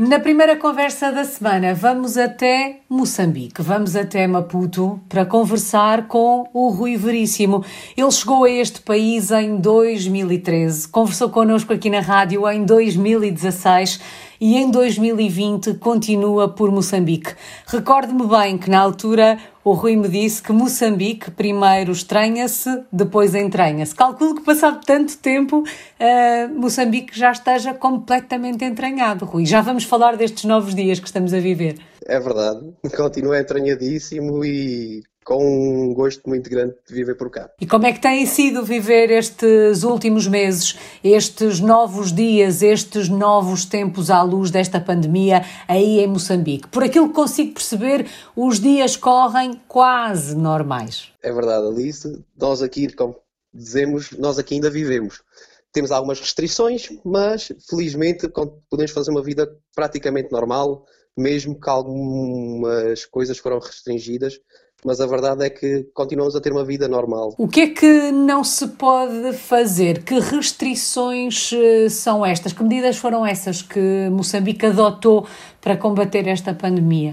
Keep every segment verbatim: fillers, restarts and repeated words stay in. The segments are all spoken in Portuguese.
Na primeira conversa da semana vamos até Moçambique, vamos até Maputo para conversar com o Rui Veríssimo. Ele chegou a este país em dois mil e treze, conversou connosco aqui na rádio em dois mil e dezasseis e em dois mil e vinte continua por Moçambique. Recordo-me bem que na altura o Rui me disse que Moçambique primeiro estranha-se, depois entranha-se. Calculo que passado tanto tempo uh, Moçambique já esteja completamente entranhado, Rui. Já vamos falar destes novos dias que estamos a viver. É verdade, continua entranhadíssimo e com um gosto muito grande de viver por cá. E como é que tem sido viver estes últimos meses, estes novos dias, estes novos tempos à luz desta pandemia aí em Moçambique? Por aquilo que consigo perceber, os dias correm quase normais. É verdade, Alice. Nós aqui, como dizemos, nós aqui ainda vivemos. Temos algumas restrições, mas felizmente podemos fazer uma vida praticamente normal, mesmo que algumas coisas foram restringidas. Mas a verdade é que continuamos a ter uma vida normal. O que é que não se pode fazer? Que restrições são estas? Que medidas foram essas que Moçambique adotou para combater esta pandemia?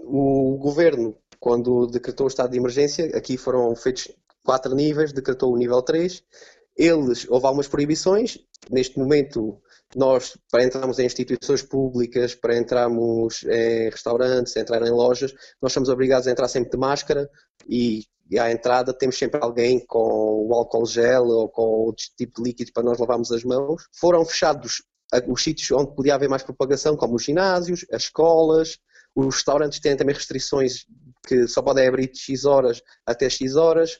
O governo, quando decretou o estado de emergência, aqui foram feitos quatro níveis, decretou o nível três. Eles, houve algumas proibições. Neste momento, nós, para entrarmos em instituições públicas, para entrarmos em restaurantes, entrar em lojas, nós somos obrigados a entrar sempre de máscara e, e à entrada temos sempre alguém com o álcool gel ou com outro tipo de líquido para nós lavarmos as mãos. Foram fechados os sítios onde podia haver mais propagação, como os ginásios, as escolas, os restaurantes têm também restrições que só podem abrir de X horas até X horas.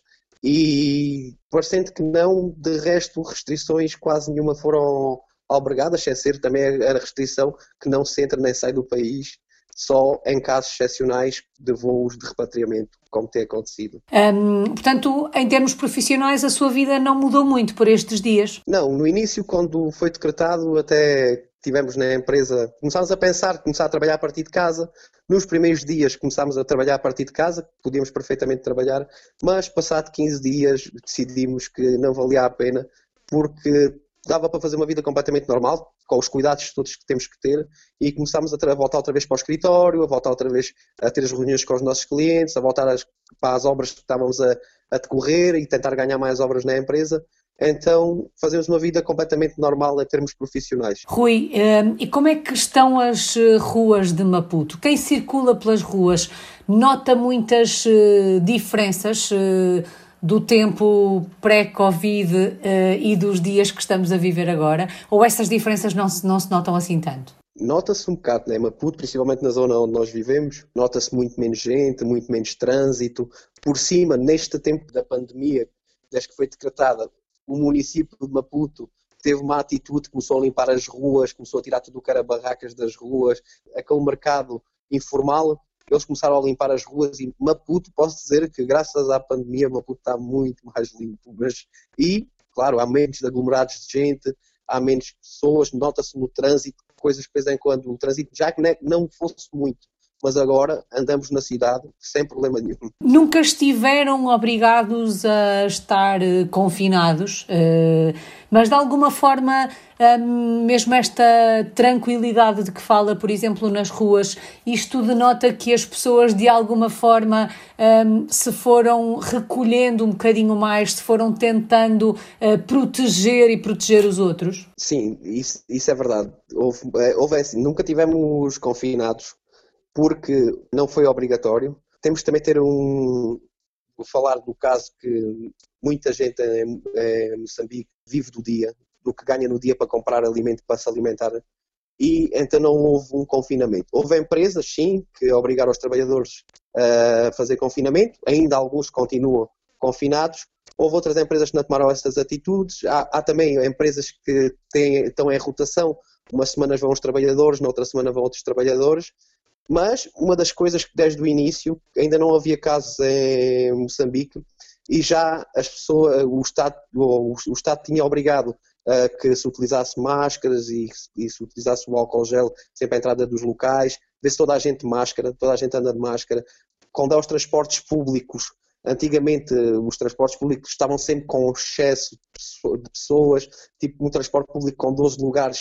E parecendo que não, de resto, restrições quase nenhuma foram albergadas, sem ser também a restrição que não se entra nem sai do país, só em casos excepcionais de voos de repatriamento, como tem acontecido. Hum, portanto, em termos profissionais, a sua vida não mudou muito por estes dias? Não, no início, quando foi decretado, até tivemos na empresa, começámos a pensar, começar a trabalhar a partir de casa. Nos primeiros dias começámos a trabalhar a partir de casa, podíamos perfeitamente trabalhar, mas passado quinze dias decidimos que não valia a pena, porque dava para fazer uma vida completamente normal, com os cuidados todos que temos que ter, e começámos a, tra- a voltar outra vez para o escritório, a voltar outra vez a ter as reuniões com os nossos clientes, a voltar às, para as obras que estávamos a, a decorrer e tentar ganhar mais obras na empresa. Então, fazemos uma vida completamente normal em termos profissionais. Rui, um, e como é que estão as ruas de Maputo? Quem circula pelas ruas nota muitas uh, diferenças uh, do tempo pré-Covid uh, e dos dias que estamos a viver agora? Ou essas diferenças não se, não se notam assim tanto? Nota-se um bocado, né? Maputo, principalmente na zona onde nós vivemos, nota-se muito menos gente, muito menos trânsito. Por cima, neste tempo da pandemia, desde que foi decretada, o município de Maputo teve uma atitude, começou a limpar as ruas, começou a tirar tudo o que era barracas das ruas, aquele mercado informal, eles começaram a limpar as ruas e Maputo, posso dizer que graças à pandemia Maputo está muito mais limpo. Mas, e, claro, há menos aglomerados de gente, há menos pessoas, nota-se no trânsito, coisas que de vez em quando, o trânsito já que não fosse muito, mas agora andamos na cidade sem problema nenhum. Nunca estiveram obrigados a estar uh, confinados, uh, mas de alguma forma, um, mesmo esta tranquilidade de que fala, por exemplo, nas ruas, isto denota que as pessoas de alguma forma um, se foram recolhendo um bocadinho mais, se foram tentando uh, proteger e proteger os outros? Sim, isso, isso é verdade. Houve, houve assim, nunca tivemos confinados, porque não foi obrigatório. Temos também ter um... Vou falar do caso que muita gente em, em Moçambique vive do dia, do que ganha no dia para comprar alimento, para se alimentar, e então não houve um confinamento. Houve empresas, sim, que obrigaram os trabalhadores a fazer confinamento, ainda alguns continuam confinados. Houve outras empresas que não tomaram essas atitudes. Há, há também empresas que têm, estão em rotação, umas semanas vão os trabalhadores, na outra semana vão outros trabalhadores. Mas uma das coisas que desde o início, ainda não havia casos em Moçambique e já as pessoas, o Estado, o, o Estado tinha obrigado a que se utilizasse máscaras e, e se utilizasse o álcool gel sempre à entrada dos locais, vê-se toda a gente de máscara, toda a gente anda de máscara. Quando há os transportes públicos, antigamente os transportes públicos estavam sempre com excesso de pessoas, tipo um transporte público com doze lugares,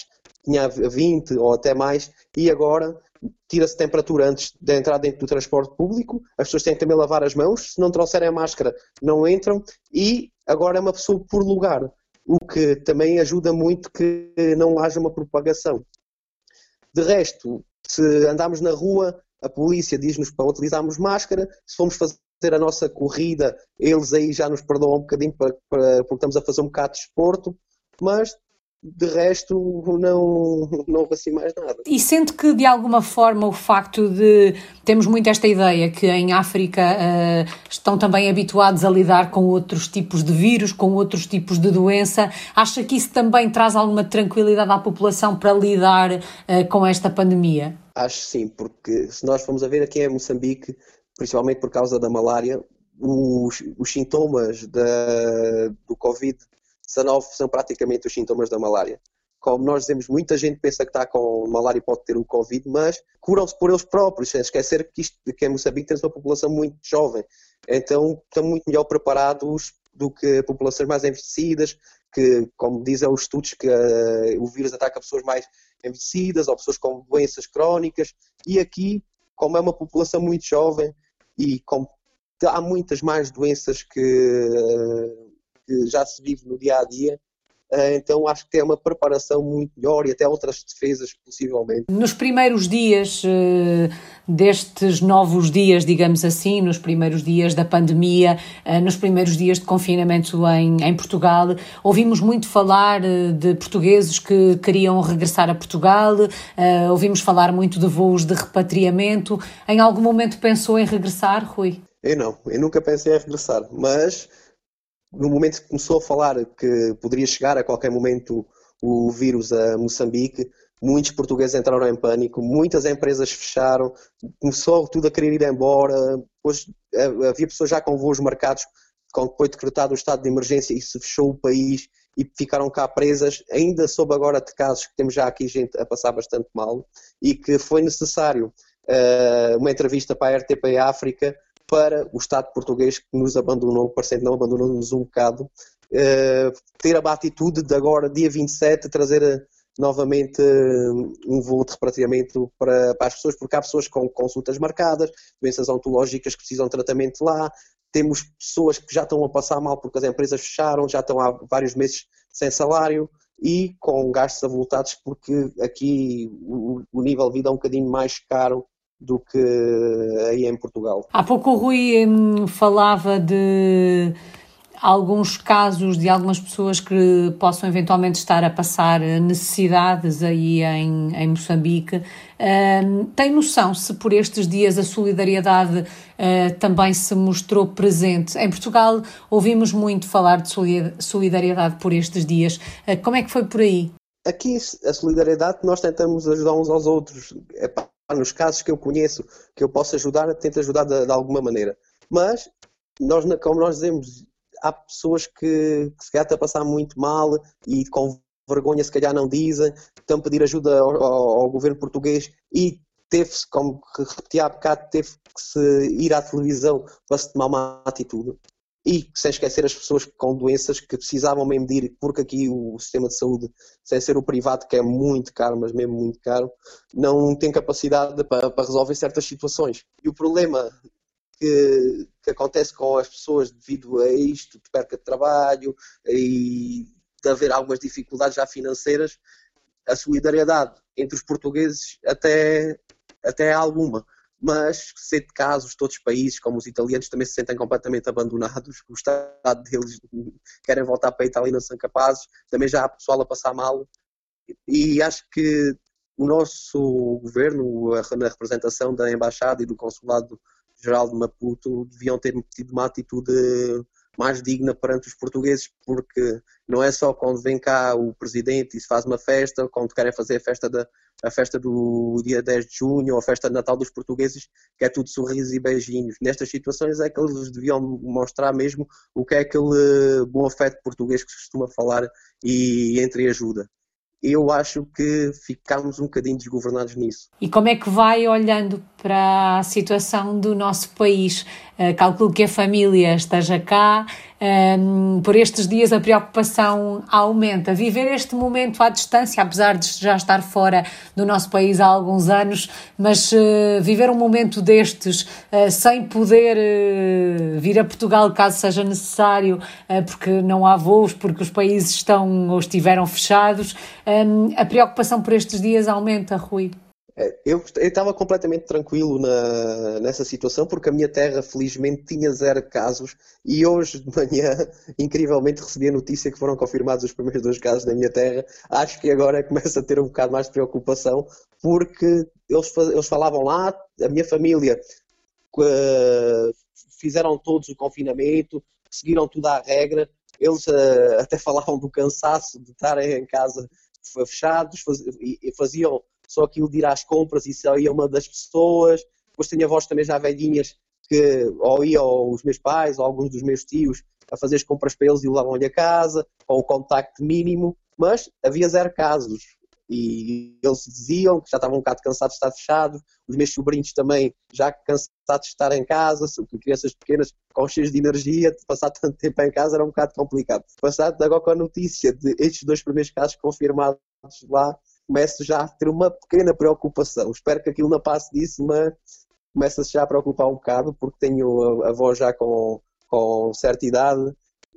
tinha vinte ou até mais, e agora tira-se temperatura antes de entrar dentro do transporte público, as pessoas têm que também lavar as mãos, se não trouxerem a máscara não entram, e agora é uma pessoa por lugar, o que também ajuda muito que não haja uma propagação. De resto, se andarmos na rua, a polícia diz-nos para utilizarmos máscara, se formos fazer a nossa corrida, eles aí já nos perdoam um bocadinho para, para, porque estamos a fazer um bocado de desporto, mas de resto não, não houve assim mais nada. E sente que de alguma forma o facto de temos muito esta ideia que em África uh, estão também habituados a lidar com outros tipos de vírus, com outros tipos de doença, acha que isso também traz alguma tranquilidade à população para lidar uh, com esta pandemia? Acho sim, porque se nós formos a ver aqui em Moçambique, principalmente por causa da malária, os, os sintomas da, do covid dezanove são praticamente os sintomas da malária. Como nós dizemos, muita gente pensa que está com malária e pode ter o Covid, mas curam-se por eles próprios, sem esquecer que, isto, que em Moçambique temos uma população muito jovem. Então estão muito melhor preparados do que populações mais envelhecidas, que, como dizem os estudos, que uh, o vírus ataca pessoas mais envelhecidas ou pessoas com doenças crónicas. E aqui, como é uma população muito jovem e como há muitas mais doenças que... Uh, que já se vive no dia-a-dia, então acho que tem uma preparação muito melhor e até outras defesas, possivelmente. Nos primeiros dias destes novos dias, digamos assim, nos primeiros dias da pandemia, nos primeiros dias de confinamento em, em Portugal, ouvimos muito falar de portugueses que queriam regressar a Portugal, ouvimos falar muito de voos de repatriamento. Em algum momento pensou em regressar, Rui? Eu não, eu nunca pensei em regressar, mas no momento que começou a falar que poderia chegar a qualquer momento o vírus a Moçambique, muitos portugueses entraram em pânico, muitas empresas fecharam, começou tudo a querer ir embora, depois havia pessoas já com voos marcados, quando foi decretado o estado de emergência e se fechou o país e ficaram cá presas, ainda soube agora de casos que temos já aqui gente a passar bastante mal e que foi necessário uh, uma entrevista para a R T P África para o Estado português que nos abandonou, parecendo não abandonou-nos um bocado, uh, ter a atitude de agora, dia vinte e sete, trazer uh, novamente uh, um voo de repatriamento para, para as pessoas, porque há pessoas com consultas marcadas, doenças ontológicas que precisam de tratamento lá, temos pessoas que já estão a passar mal porque as empresas fecharam, já estão há vários meses sem salário e com gastos avultados porque aqui o, o nível de vida é um bocadinho mais caro do que aí em Portugal. Há pouco o Rui hum, falava de alguns casos de algumas pessoas que possam eventualmente estar a passar necessidades aí em, em Moçambique. Hum, tem noção se por estes dias a solidariedade uh, também se mostrou presente? Em Portugal ouvimos muito falar de solidariedade por estes dias. Uh, como é que foi por aí? Aqui a solidariedade nós tentamos ajudar uns aos outros. Epá, nos casos que eu conheço, que eu posso ajudar, tento ajudar de, de alguma maneira. Mas, nós, como nós dizemos, há pessoas que, que se calhar estão a passar muito mal e com vergonha se calhar não dizem, estão a pedir ajuda ao, ao, ao governo português e teve-se, como repeti há bocado, teve que se ir à televisão para se tomar uma atitude. E sem esquecer as pessoas com doenças que precisavam mesmo de ir, porque aqui o sistema de saúde, sem ser o privado, que é muito caro, mas mesmo muito caro, não tem capacidade para, para resolver certas situações. E o problema que, que acontece com as pessoas devido a isto, de perca de trabalho e de haver algumas dificuldades já financeiras, a solidariedade entre os portugueses até, até há alguma. Mas, sei de casos, todos os países, como os italianos, também se sentem completamente abandonados, o Estado deles querem voltar para a Itália e não são capazes, também já há pessoal a passar mal, e acho que o nosso governo, na representação da Embaixada e do Consulado-Geral de Maputo, deviam ter tido uma atitude mais digna perante os portugueses, porque não é só quando vem cá o presidente e se faz uma festa, quando querem fazer a festa, da, a festa do dia dez de junho ou a festa de Natal dos portugueses, que é tudo sorrisos e beijinhos. Nestas situações é que eles deviam mostrar mesmo o que é aquele bom afeto português que se costuma falar e entre ajuda. eu acho que ficámos um bocadinho desgovernados nisso. E como é que vai olhando para a situação do nosso país? Uh, calculo que a família esteja cá, um, por estes dias a preocupação aumenta. Viver este momento à distância, apesar de já estar fora do nosso país há alguns anos, mas uh, viver um momento destes uh, sem poder uh, vir a Portugal caso seja necessário, uh, porque não há voos, porque os países estão ou estiveram fechados, um, a preocupação por estes dias aumenta, Rui. Eu estava completamente tranquilo na, nessa situação, porque a minha terra, felizmente, tinha zero casos, e hoje de manhã, incrivelmente, recebi a notícia que foram confirmados os primeiros dois casos na minha terra. Acho que agora começa a ter um bocado mais de preocupação, porque eles, eles falavam lá, a minha família uh, fizeram todos o confinamento, seguiram tudo à regra, eles uh, até falavam do cansaço de estarem em casa fechados, faz, e, e faziam só aquilo de ir às compras e só ia uma das pessoas. Depois tinha avós também já velhinhas que ou iam os meus pais ou alguns dos meus tios a fazer as compras para eles e levavam-lhe a casa, com o contacto mínimo, mas havia zero casos. E eles diziam que já estavam um bocado cansados de estar fechados, os meus sobrinhos também já cansados de estar em casa, crianças pequenas com cheias de energia, de passar tanto tempo em casa era um bocado complicado. Passado agora com a notícia de estes dois primeiros casos confirmados lá, começo já a ter uma pequena preocupação. Espero que aquilo não passe disso, mas começo-se já a preocupar um bocado, porque tenho a avó já com, com certa idade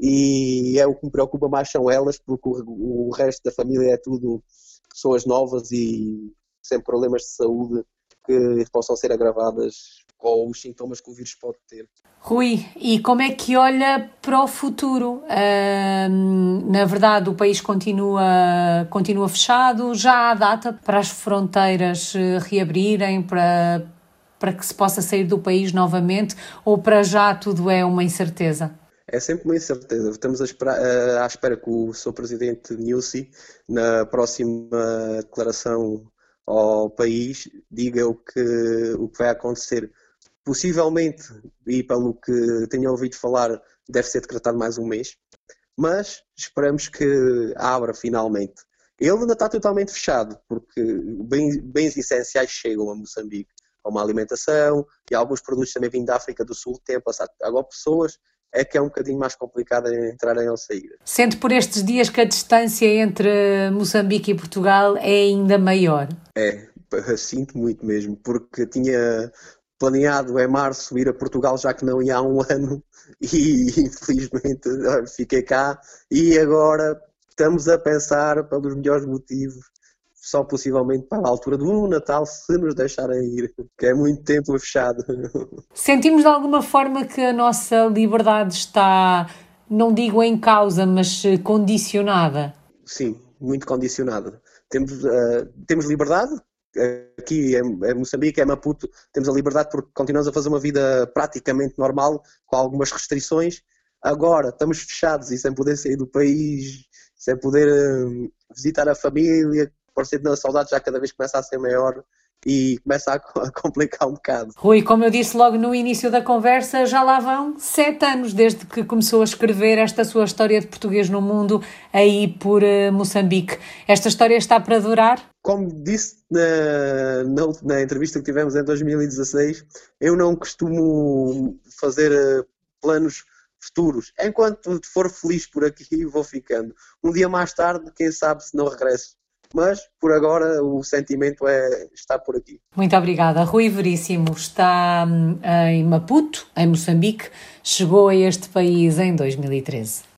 e é o que me preocupa mais são elas, porque o, o resto da família é tudo pessoas novas e sem problemas de saúde que possam ser agravadas com os sintomas que o vírus pode ter. Rui, e como é que olha para o futuro? Uh, na verdade, o país continua, continua fechado, já há data para as fronteiras reabrirem, para, para que se possa sair do país novamente, ou para já tudo é uma incerteza? É sempre uma incerteza. Estamos à espera, à espera que o seu presidente Nyusi, na próxima declaração ao país, diga o que, o que vai acontecer. Possivelmente, e pelo que tenho ouvido falar, deve ser decretado mais um mês, mas esperamos que abra finalmente. Ele ainda está totalmente fechado, porque bens, bens essenciais chegam a Moçambique, como a alimentação e alguns produtos também vindo da África do Sul, têm passado. Agora, pessoas é que é um bocadinho mais complicado entrarem ou sair. Sente por estes dias que a distância entre Moçambique e Portugal é ainda maior? É, sinto muito mesmo, porque tinha planeado em março ir a Portugal, já que não ia há um ano, e infelizmente fiquei cá, e agora estamos a pensar pelos melhores motivos, só possivelmente para a altura do Natal, se nos deixarem ir, que é muito tempo fechado. Sentimos de alguma forma que a nossa liberdade está, não digo em causa, mas condicionada? Sim, muito condicionada. Temos, uh, temos liberdade. Aqui em Moçambique, em Maputo, temos a liberdade porque continuamos a fazer uma vida praticamente normal, com algumas restrições. Agora estamos fechados e sem poder sair do país, sem poder uh, visitar a família, parecendo a saudade já cada vez começa a ser maior e começa a complicar um bocado. Rui, como eu disse logo no início da conversa, já lá vão sete anos desde que começou a escrever esta sua história de português no mundo aí por uh, Moçambique. Esta história está para durar? Como disse na, na, na entrevista que tivemos em dois mil e dezasseis, eu não costumo fazer uh, planos futuros. Enquanto for feliz por aqui, vou ficando. Um dia mais tarde, quem sabe se não regresso. Mas, por agora, o sentimento é estar por aqui. Muito obrigada. Rui Veríssimo está em Maputo, em Moçambique. Chegou a este país em dois mil e treze.